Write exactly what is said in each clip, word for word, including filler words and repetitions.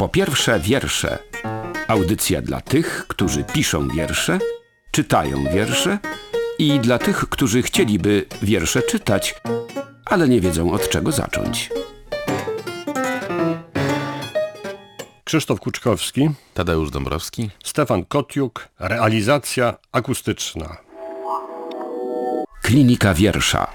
Po pierwsze wiersze. Audycja dla tych, którzy piszą wiersze, czytają wiersze i dla tych, którzy chcieliby wiersze czytać, ale nie wiedzą od czego zacząć. Krzysztof Kuczkowski, Tadeusz Dąbrowski, Stefan Kotiuk, realizacja akustyczna. Klinika wiersza.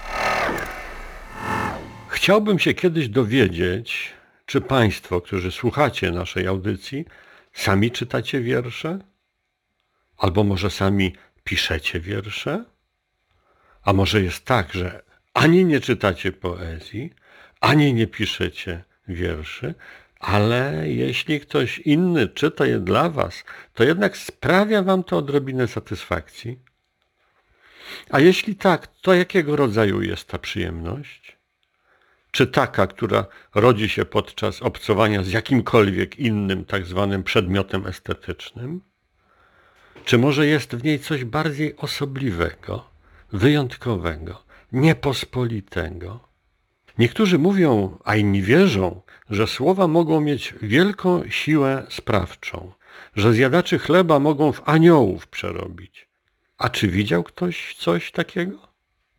Chciałbym się kiedyś dowiedzieć, czy Państwo, którzy słuchacie naszej audycji, sami czytacie wiersze? Albo może sami piszecie wiersze? A może jest tak, że ani nie czytacie poezji, ani nie piszecie wierszy, ale jeśli ktoś inny czyta je dla Was, to jednak sprawia Wam to odrobinę satysfakcji? A jeśli tak, to jakiego rodzaju jest ta przyjemność? Czy taka, która rodzi się podczas obcowania z jakimkolwiek innym tak zwanym przedmiotem estetycznym? Czy może jest w niej coś bardziej osobliwego, wyjątkowego, niepospolitego? Niektórzy mówią, a inni wierzą, że słowa mogą mieć wielką siłę sprawczą, że zjadaczy chleba mogą w aniołów przerobić. A czy widział ktoś coś takiego?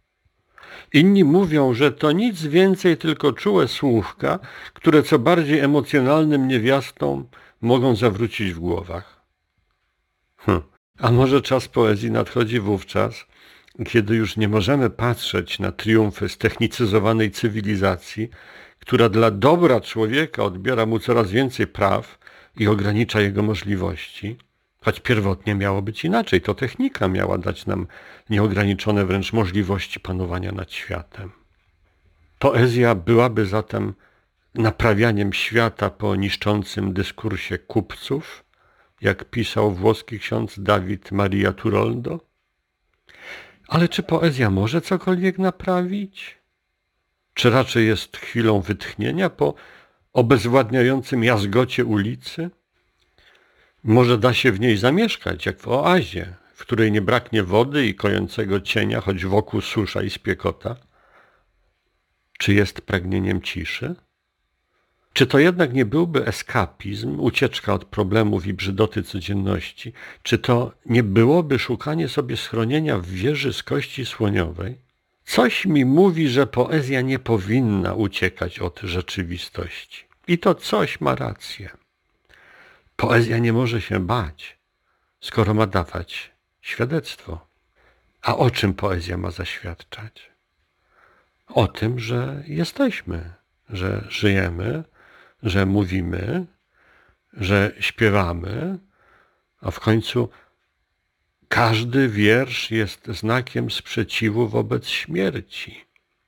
Inni mówią, że to nic więcej, tylko czułe słówka, które co bardziej emocjonalnym niewiastom mogą zawrócić w głowach. Hm. A może czas poezji nadchodzi wówczas, kiedy już nie możemy patrzeć na triumfy ztechnicyzowanej cywilizacji, która dla dobra człowieka odbiera mu coraz więcej praw i ogranicza jego możliwości, choć pierwotnie miało być inaczej. To technika miała dać nam nieograniczone wręcz możliwości panowania nad światem. Poezja byłaby zatem naprawianiem świata po niszczącym dyskursie kupców, jak pisał włoski ksiądz Dawid Maria Turoldo? Ale czy poezja może cokolwiek naprawić? Czy raczej jest chwilą wytchnienia po obezwładniającym jazgocie ulicy? Może da się w niej zamieszkać, jak w oazie, w której nie braknie wody i kojącego cienia, choć wokół susza i spiekota? Czy jest pragnieniem ciszy? Czy to jednak nie byłby eskapizm, ucieczka od problemów i brzydoty codzienności? Czy to nie byłoby szukanie sobie schronienia w wieży z kości słoniowej? Coś mi mówi, że poezja nie powinna uciekać od rzeczywistości. I to coś ma rację. Poezja nie może się bać, skoro ma dawać świadectwo. A o czym poezja ma zaświadczać? O tym, że jesteśmy, że żyjemy, że mówimy, że śpiewamy, a w końcu każdy wiersz jest znakiem sprzeciwu wobec śmierci.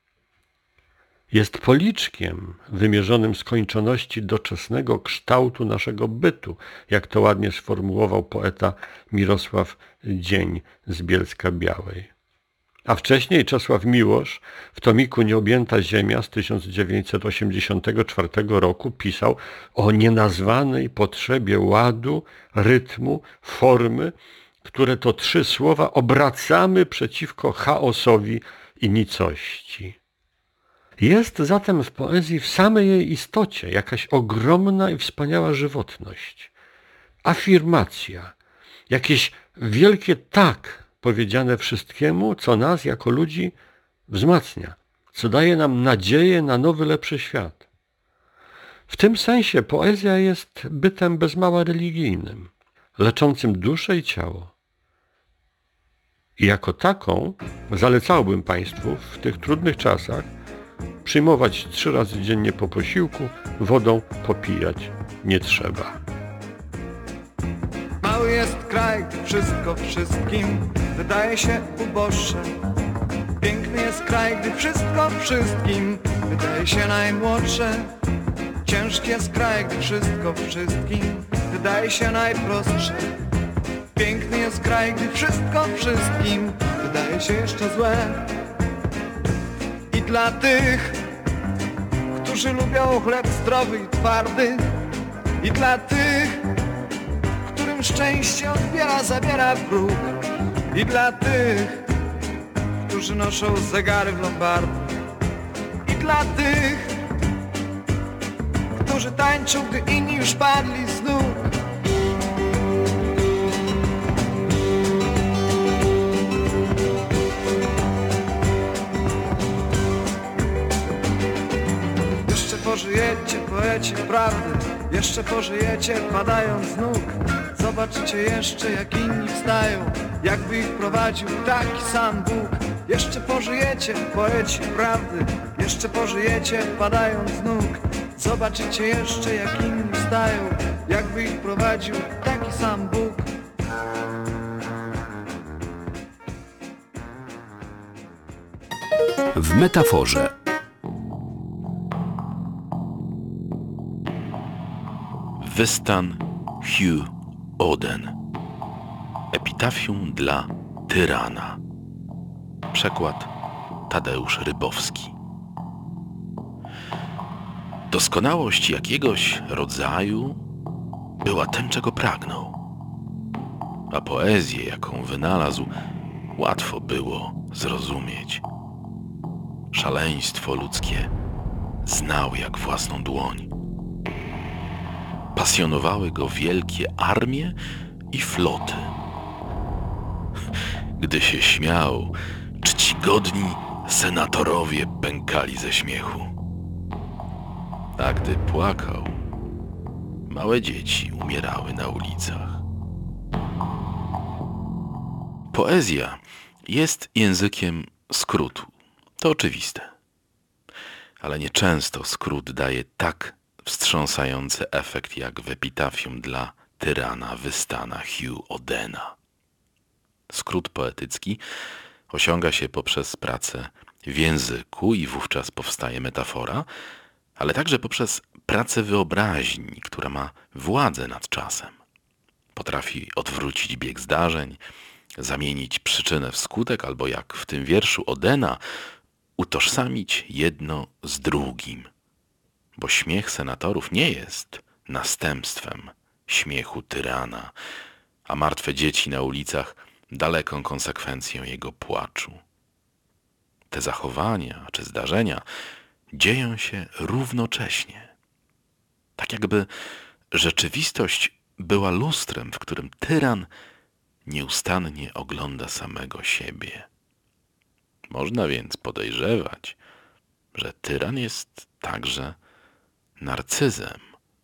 Jest policzkiem wymierzonym skończoności doczesnego kształtu naszego bytu, jak to ładnie sformułował poeta Mirosław Dzień z Bielska-Białej. A wcześniej Czesław Miłosz w tomiku Nieobjęta ziemia z tysiąc dziewięćset osiemdziesiątego czwartego roku pisał o nienazwanej potrzebie ładu, rytmu, formy, które to trzy słowa obracamy przeciwko chaosowi i nicości. Jest zatem w poezji w samej jej istocie jakaś ogromna i wspaniała żywotność, afirmacja, jakieś wielkie tak powiedziane wszystkiemu, co nas jako ludzi wzmacnia, co daje nam nadzieję na nowy, lepszy świat. W tym sensie poezja jest bytem bez mała religijnym, leczącym duszę i ciało. I jako taką zalecałbym Państwu w tych trudnych czasach przyjmować trzy razy dziennie po posiłku, wodą popijać nie trzeba. Mały jest kraj, gdy wszystko wszystkim wydaje się uboższe. Piękny jest kraj, gdy wszystko wszystkim wydaje się najmłodsze. Ciężki jest kraj, gdy wszystko wszystkim wydaje się najprostsze. Piękny jest kraj, gdy wszystko wszystkim wydaje się jeszcze złe. I dla tych, którzy lubią chleb zdrowy i twardy, i dla tych, którym szczęście odbiera, zabiera wróg, i dla tych, którzy noszą zegary w lombardach, i dla tych, którzy tańczą, gdy inni już padli z nóg. Jeszcze pożyjecie, poecie prawdy, jeszcze pożyjecie, padając z nóg. Zobaczycie jeszcze, jak inni wstają, jakby ich prowadził taki sam Bóg. Jeszcze pożyjecie, poeci prawdy, jeszcze pożyjecie, padając z nóg. Zobaczycie jeszcze, jak inni wstają, jakby ich prowadził taki sam Bóg. W metaforze. Wystan Hugh Auden. Epitafium dla tyrana. Przekład Tadeusz Rybowski. Doskonałość jakiegoś rodzaju była tym, czego pragnął, a poezję, jaką wynalazł, łatwo było zrozumieć. Szaleństwo ludzkie znał jak własną dłoń. Pasjonowały go wielkie armie i floty. Gdy się śmiał, czcigodni senatorowie pękali ze śmiechu. A gdy płakał, małe dzieci umierały na ulicach. Poezja jest językiem skrótu. To oczywiste. Ale nieczęsto skrót daje tak wstrząsający efekt jak w epitafium dla tyrana Wystana Hugh Audena. Skrót poetycki osiąga się poprzez pracę w języku i wówczas powstaje metafora, ale także poprzez pracę wyobraźni, która ma władzę nad czasem. Potrafi odwrócić bieg zdarzeń, zamienić przyczynę w skutek, albo jak w tym wierszu Audena, utożsamić jedno z drugim. Bo śmiech senatorów nie jest następstwem śmiechu tyrana, a martwe dzieci na ulicach daleką konsekwencją jego płaczu. Te zachowania czy zdarzenia dzieją się równocześnie. Tak jakby rzeczywistość była lustrem, w którym tyran nieustannie ogląda samego siebie. Można więc podejrzewać, że tyran jest także narcyzem.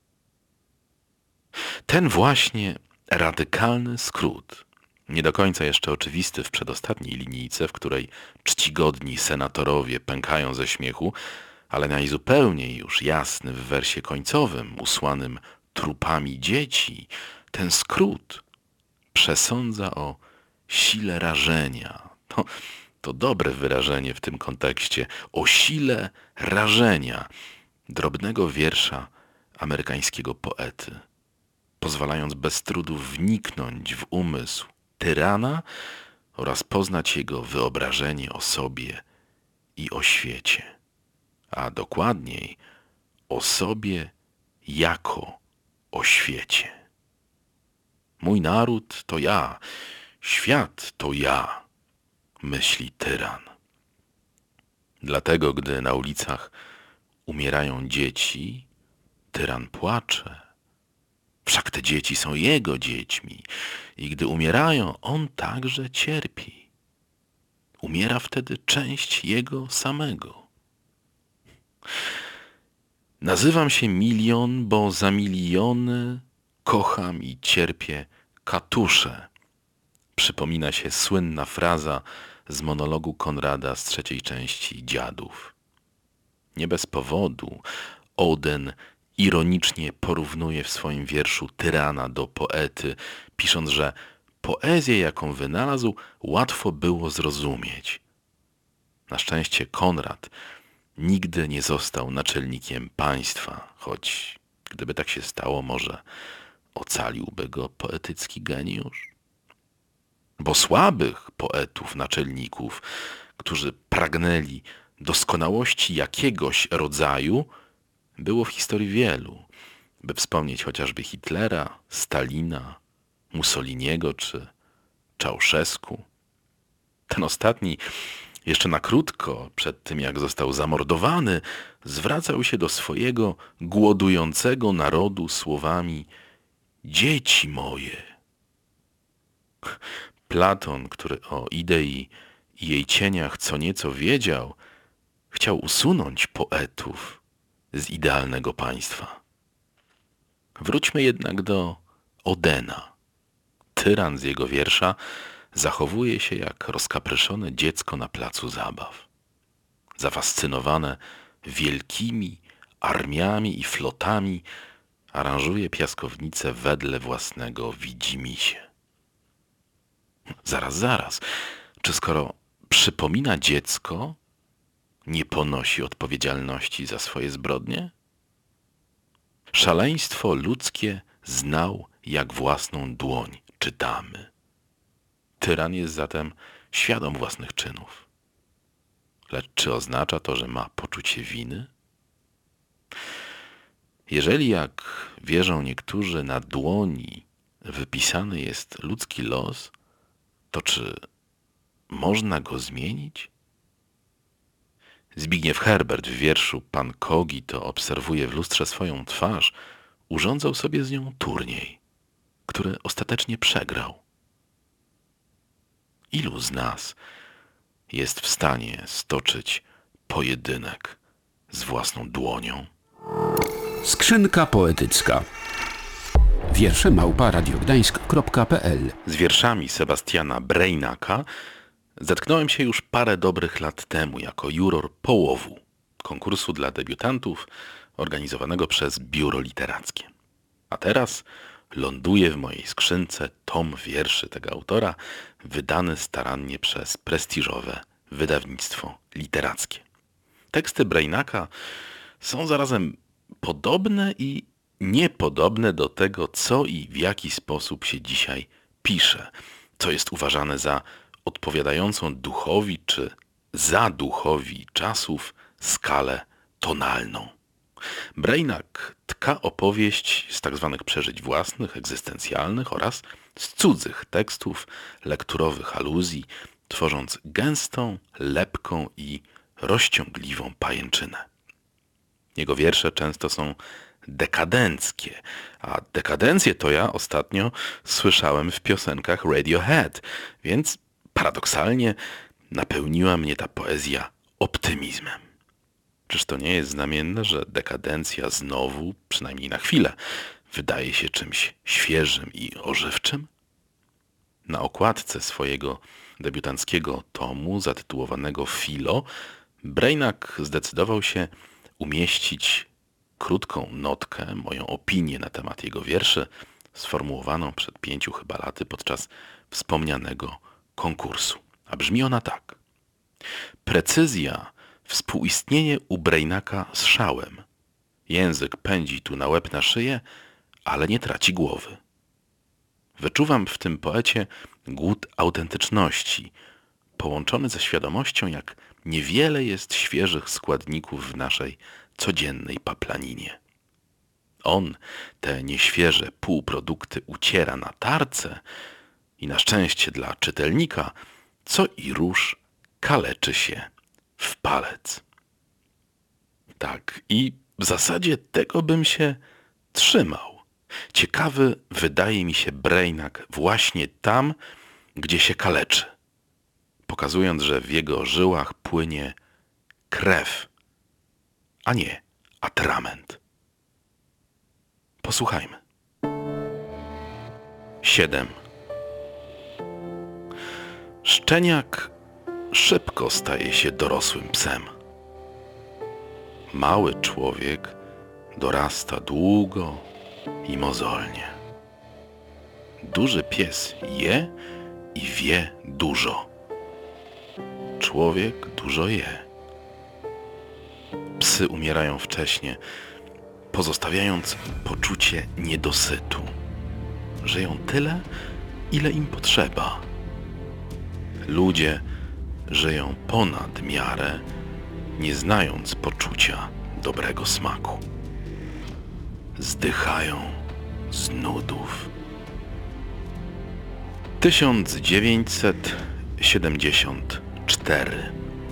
Ten właśnie radykalny skrót, nie do końca jeszcze oczywisty w przedostatniej linijce, w której czcigodni senatorowie pękają ze śmiechu, ale najzupełniej już jasny w wersie końcowym, usłanym trupami dzieci, ten skrót przesądza o sile rażenia. To, to dobre wyrażenie w tym kontekście. O sile rażenia drobnego wiersza amerykańskiego poety, pozwalając bez trudu wniknąć w umysł tyrana oraz poznać jego wyobrażenie o sobie i o świecie, a dokładniej o sobie jako o świecie. Mój naród to ja, świat to ja, myśli tyran. Dlatego, gdy na ulicach umierają dzieci, tyran płacze. Wszak te dzieci są jego dziećmi i gdy umierają, on także cierpi. Umiera wtedy część jego samego. Nazywam się Milion, bo za miliony kocham i cierpię katusze. Przypomina się słynna fraza z monologu Konrada z trzeciej części Dziadów. Nie bez powodu Auden ironicznie porównuje w swoim wierszu tyrana do poety, pisząc, że poezję, jaką wynalazł, łatwo było zrozumieć. Na szczęście Konrad nigdy nie został naczelnikiem państwa, choć gdyby tak się stało, może ocaliłby go poetycki geniusz. Bo słabych poetów, naczelników, którzy pragnęli doskonałości jakiegoś rodzaju, było w historii wielu, by wspomnieć chociażby Hitlera, Stalina, Mussoliniego czy Ceausescu. Ten ostatni Jeszcze na krótko, przed tym jak został zamordowany, zwracał się do swojego głodującego narodu słowami: dzieci moje. Platon, który o idei i jej cieniach co nieco wiedział, chciał usunąć poetów z idealnego państwa. Wróćmy jednak do Odena. Tyran z jego wiersza zachowuje się jak rozkapryszone dziecko na placu zabaw. Zafascynowane wielkimi armiami i flotami aranżuje piaskownicę wedle własnego widzimisię. Zaraz, zaraz. Czy skoro przypomina dziecko, nie ponosi odpowiedzialności za swoje zbrodnie? Szaleństwo ludzkie znał jak własną dłoń, czytamy. Tyran jest zatem świadom własnych czynów. Lecz czy oznacza to, że ma poczucie winy? Jeżeli, jak wierzą niektórzy, na dłoni wypisany jest ludzki los, to czy można go zmienić? Zbigniew Herbert w wierszu Pan Kogito obserwuje w lustrze swoją twarz, urządzał sobie z nią turniej, który ostatecznie przegrał. Ilu z nas jest w stanie stoczyć pojedynek z własną dłonią? Skrzynka poetycka. Wiersze małpa radiogdańsk kropka pe el. Z wierszami Sebastiana Brejnaka zetknąłem się już parę dobrych lat temu jako juror Połowu, konkursu dla debiutantów organizowanego przez Biuro Literackie. A teraz ląduje w mojej skrzynce tom wierszy tego autora, wydany starannie przez prestiżowe wydawnictwo literackie. Teksty Brejnaka są zarazem podobne i niepodobne do tego, co i w jaki sposób się dzisiaj pisze, co jest uważane za odpowiadającą duchowi czy za duchowi czasów skalę tonalną. Brejnak tka opowieść z tak zwanych przeżyć własnych, egzystencjalnych oraz z cudzych tekstów, lekturowych aluzji, tworząc gęstą, lepką i rozciągliwą pajęczynę. Jego wiersze często są dekadenckie, a dekadencję to ja ostatnio słyszałem w piosenkach Radiohead, więc paradoksalnie napełniła mnie ta poezja optymizmem. Czyż to nie jest znamienne, że dekadencja znowu, przynajmniej na chwilę, wydaje się czymś świeżym i ożywczym? Na okładce swojego debiutanckiego tomu zatytułowanego Filo, Brejnak zdecydował się umieścić krótką notkę, moją opinię na temat jego wierszy, sformułowaną przed pięciu chyba laty podczas wspomnianego konkursu. A brzmi ona tak. Precyzja współistnieje u Brejnaka z szałem. Język pędzi tu na łeb na szyję, ale nie traci głowy. Wyczuwam w tym poecie głód autentyczności, połączony ze świadomością, jak niewiele jest świeżych składników w naszej codziennej paplaninie. On te nieświeże półprodukty uciera na tarce i na szczęście dla czytelnika, co i róż kaleczy się w palec. Tak, i w zasadzie tego bym się trzymał. Ciekawy wydaje mi się Brejnak właśnie tam, gdzie się kaleczy, pokazując, że w jego żyłach płynie krew, a nie atrament. Posłuchajmy. siedem. Szczeniak szybko staje się dorosłym psem. Mały człowiek dorasta długo i mozolnie. Duży pies je i wie dużo. Człowiek dużo je. Psy umierają wcześnie, pozostawiając poczucie niedosytu. Żyją tyle, ile im potrzeba. Ludzie żyją ponad miarę, nie znając poczucia dobrego smaku. Zdychają z nudów. tysiąc dziewięćset siedemdziesiąt cztery.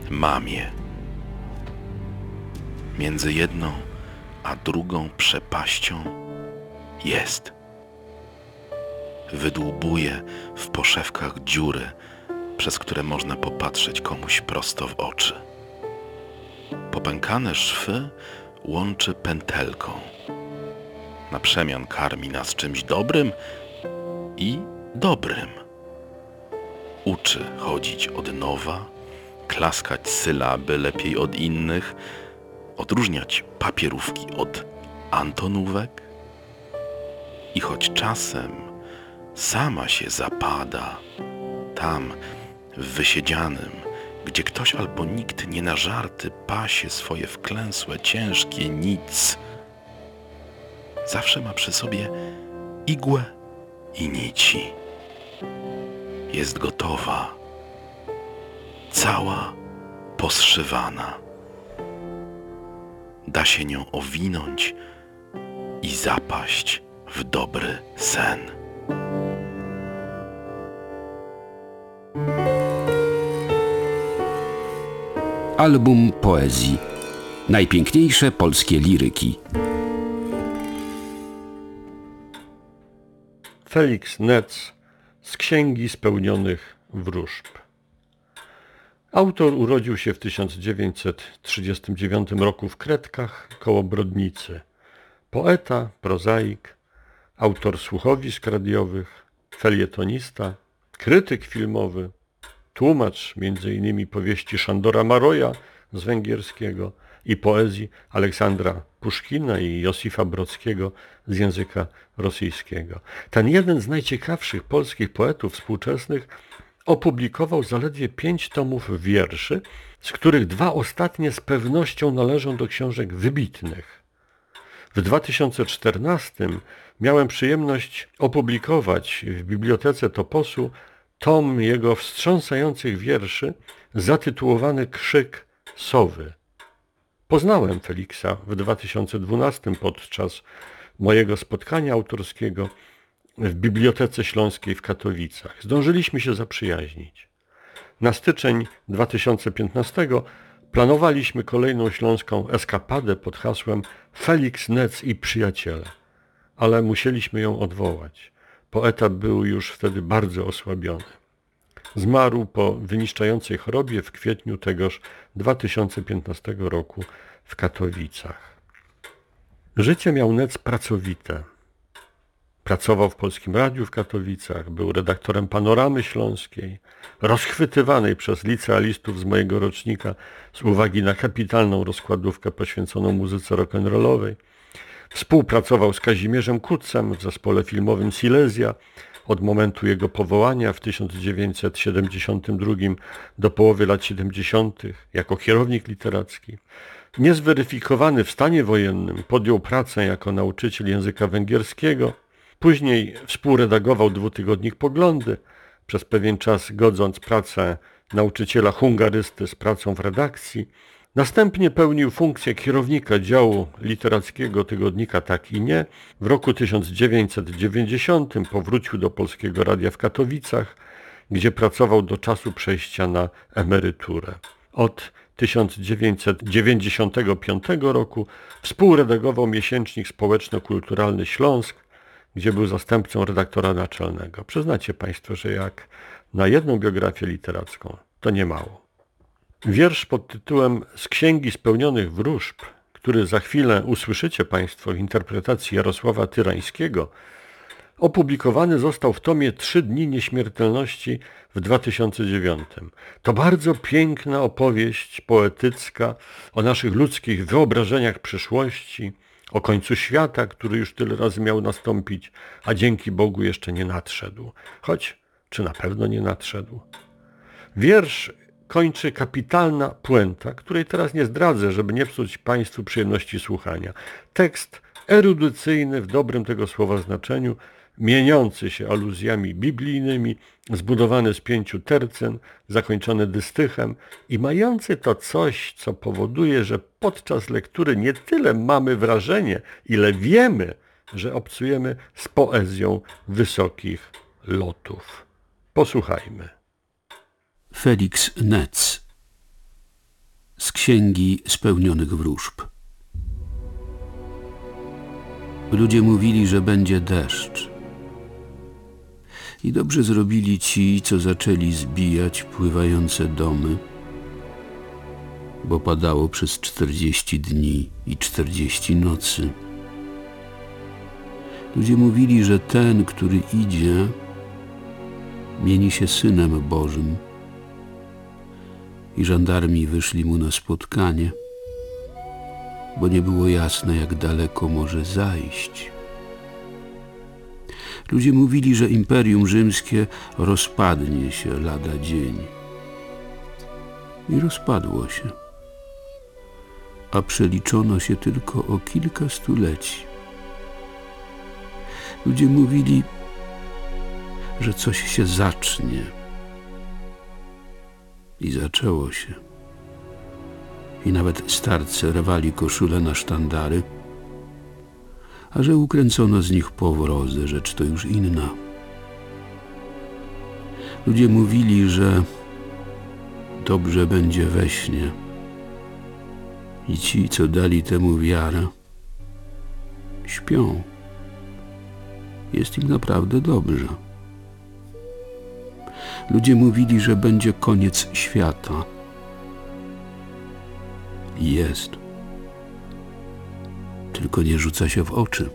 mamie. Między jedną a drugą przepaścią jest. Wydłubuje w poszewkach dziury, przez które można popatrzeć komuś prosto w oczy. Popękane szwy łączy pętelką. Na przemian karmi nas czymś dobrym i dobrym. Uczy chodzić od nowa, klaskać sylaby lepiej od innych, odróżniać papierówki od antonówek. I choć czasem sama się zapada, tam w wysiedzianym, gdzie ktoś albo nikt nie na żarty pasie swoje wklęsłe, ciężkie nic, zawsze ma przy sobie igłę i nici. Jest gotowa, cała poszywana. Da się nią owinąć i zapaść w dobry sen. Album poezji. Najpiękniejsze polskie liryki. Felix Netz z Księgi Spełnionych Wróżb. Autor urodził się w tysiąc dziewięćset trzydziestym dziewiątym roku w Kredkach koło Brodnicy. Poeta, prozaik, autor słuchowisk radiowych, felietonista, krytyk filmowy, tłumacz między innymi powieści Szandora Maroja z węgierskiego i poezji Aleksandra Puszkina i Josifa Brodskiego z języka rosyjskiego. Ten jeden z najciekawszych polskich poetów współczesnych opublikował zaledwie pięć tomów wierszy, z których dwa ostatnie z pewnością należą do książek wybitnych. W dwa tysiące czternastym miałem przyjemność opublikować w Bibliotece Toposu tom jego wstrząsających wierszy zatytułowany Krzyk sowy. Poznałem Feliksa w dwa tysiące dwunastym podczas mojego spotkania autorskiego w Bibliotece Śląskiej w Katowicach. Zdążyliśmy się zaprzyjaźnić. Na styczeń dwa tysiące piętnastego planowaliśmy kolejną śląską eskapadę pod hasłem Felix Netz i przyjaciele, ale musieliśmy ją odwołać. Poeta był już wtedy bardzo osłabiony. Zmarł po wyniszczającej chorobie w kwietniu tegoż dwa tysiące piętnastego roku w Katowicach. Życie miał Netz pracowite. Pracował w Polskim Radiu w Katowicach, był redaktorem Panoramy Śląskiej, rozchwytywanej przez licealistów z mojego rocznika z uwagi na kapitalną rozkładówkę poświęconą muzyce rock'n'rollowej. Współpracował z Kazimierzem Kucem w zespole filmowym Silesia od momentu jego powołania w tysiąc dziewięćset siedemdziesiątym drugim do połowy lat siedemdziesiątych jako kierownik literacki. Niezweryfikowany w stanie wojennym podjął pracę jako nauczyciel języka węgierskiego. Później współredagował dwutygodnik Poglądy, przez pewien czas godząc pracę nauczyciela hungarysty z pracą w redakcji. Następnie pełnił funkcję kierownika działu literackiego tygodnika Tak i Nie. W roku tysiąc dziewięćset dziewięćdziesiątym powrócił do Polskiego Radia w Katowicach, gdzie pracował do czasu przejścia na emeryturę. Od tysiąc dziewięćset dziewięćdziesiątego piątego roku współredagował miesięcznik społeczno-kulturalny Śląsk, gdzie był zastępcą redaktora naczelnego. Przyznacie Państwo, że jak na jedną biografię literacką, to nie mało. Wiersz pod tytułem Z Księgi Spełnionych Wróżb, który za chwilę usłyszycie Państwo w interpretacji Jarosława Tyrańskiego, opublikowany został w tomie Trzy dni nieśmiertelności w dwa tysiące dziewiątym. To bardzo piękna opowieść poetycka o naszych ludzkich wyobrażeniach przyszłości, o końcu świata, który już tyle razy miał nastąpić, a dzięki Bogu jeszcze nie nadszedł. Choć, czy na pewno nie nadszedł? Wiersz kończy kapitalna puenta, której teraz nie zdradzę, żeby nie psuć Państwu przyjemności słuchania. Tekst erudycyjny w dobrym tego słowa znaczeniu, mieniący się aluzjami biblijnymi, zbudowany z pięciu tercen, zakończony dystychem i mający to coś, co powoduje, że podczas lektury nie tyle mamy wrażenie, ile wiemy, że obcujemy z poezją wysokich lotów. Posłuchajmy. Felix Netz. z Księgi Spełnionych Wróżb. Ludzie mówili, że będzie deszcz. I dobrze zrobili ci, co zaczęli zbijać pływające domy, bo padało przez czterdzieści dni i czterdzieści nocy. Ludzie mówili, że ten, który idzie, mieni się Synem Bożym. I żandarmi wyszli mu na spotkanie, bo nie było jasne, jak daleko może zajść. Ludzie mówili, że Imperium Rzymskie rozpadnie się lada dzień. I rozpadło się, a przeliczono się tylko o kilka stuleci. Ludzie mówili, że coś się zacznie. I zaczęło się. I nawet starcy rwali koszule na sztandary, a że ukręcono z nich powrozę, rzecz to już inna. Ludzie mówili, że dobrze będzie we śnie. I ci, co dali temu wiarę, śpią. Jest im naprawdę dobrze. Ludzie mówili, że będzie koniec świata. I jest. Tylko nie rzuca się w oczy.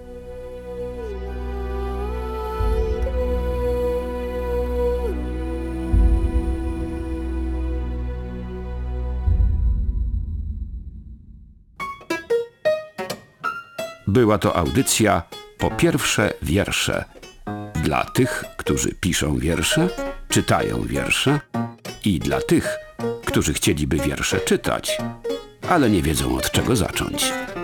Była to audycja Po pierwsze wiersze. Dla tych, którzy piszą wiersze, czytają wiersze i dla tych, którzy chcieliby wiersze czytać, ale nie wiedzą, od czego zacząć.